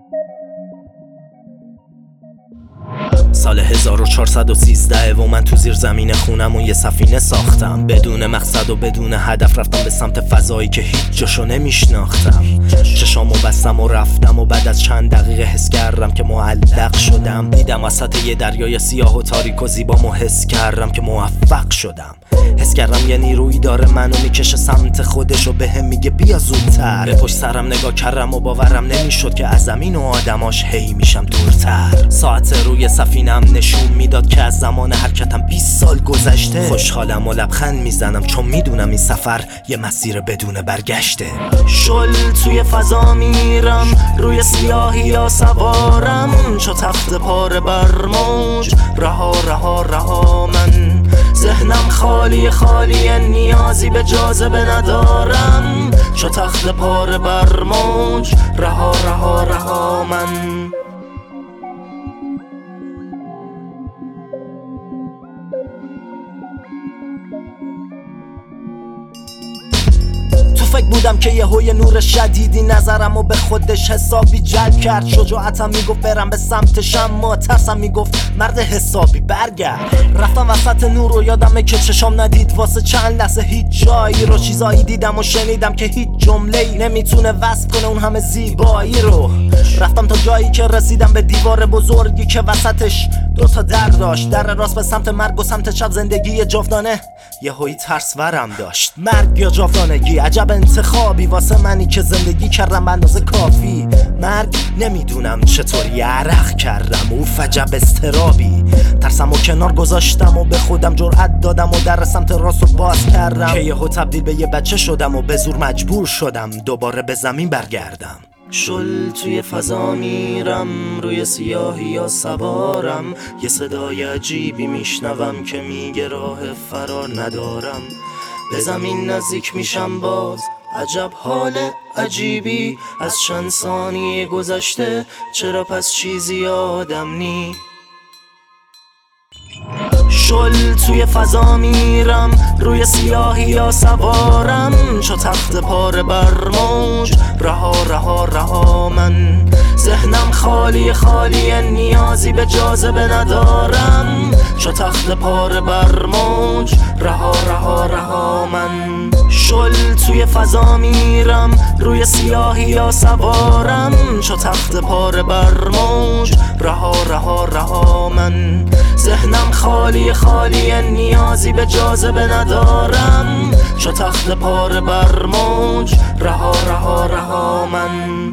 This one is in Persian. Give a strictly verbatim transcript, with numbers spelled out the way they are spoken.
سال هزار و چهارصد و سیزده و من تو زیر زمین خونم و یه سفینه ساختم. بدون مقصد و بدون هدف رفتم به سمت فضایی که هیچ جاشو نمیشناختم. چشامو بستم و رفتم و بعد از چند دقیقه حس کردم که معلق شدم. دیدم وسط یه دریای سیاه و تاریک و زیبامو حس کردم که موفق شدم. حس کردم یه نیرویی داره منو میکشه سمت خودش و بهم میگه بیا زودتر. به پشت سرم نگاه کردم و باورم نمیشد که از زمین و آدماش هی میشم دورتر. ساعت روی سفینم نشون میداد که از زمان حرکتم بیست سال گذشته. خوشحالم و لبخند میزنم چون میدونم این سفر یه مسیر بدون برگشته. شل توی فضا میرم، روی سیاهی یا سوارم، چو تخت پاره بر موج. رها رها رها من ذهنم خالی خالی، نیازی به جاذبه ندارم، چو تخت پاره بر موج. رها رها رها من. فکر بودم که یه هوی نور شدیدی نظرم و به خودش حسابی جلب کرد. شجاعتم میگفت برم به سمتش، اما ترسم میگفت مرد حسابی برگرد. رفتم وسط نور و یادمه که چشام ندید واسه چند لحظه هیچ جایی رو. چیزایی دیدم و شنیدم که هیچ جمله‌ای نمیتونه وصف کنه اون همه زیبایی رو. رفتم تا جایی که رسیدم به دیوار بزرگی که وسطش دو تا در داشت. در راست به سمت مرگ و سمت چپ زندگی جاودانه. یه هوی ترس ورم داشت. مرگ یا جاودانگی، عجب انتخابی واسه منی که زندگی کردم به اندازه کافی. مرگ نمیدونم چطوری عرق کردم، اوف عجب استرابی. ترسم و کنار گذاشتم و به خودم جرأت دادم و در سمت راست رو باز کردم که یهو تبدیل به یه بچه شدم و به زور مجبور شدم دوباره به زمین برگردم. شل توی فضا میرم، روی سیاهی یا سوارم، یه صدای عجیبی میشنوم که میگه راه فرار ندارم. به زمین نزدیک میشم باز، عجب حال عجیبی. از چند ثانیه گذشته، چرا پس چیزی یادم نی؟ شل توی فضا میرم، روی سیاهی یا سوارم، چو تخت پاره بر موج. رها رها رها من ذهنم خالی خالی، نیازی به جاذبه ندارم، چو تخت پاره بر موج. رها رها رها من. شل توی فضا میرم، روی سیاهی یا سوارم، چو تخت پاره بر موج. رها رها رها من ذهنم خالی خالی، نیازی به جاذبه ندارم، چو تخت پاره بر موج. رها رها رها من.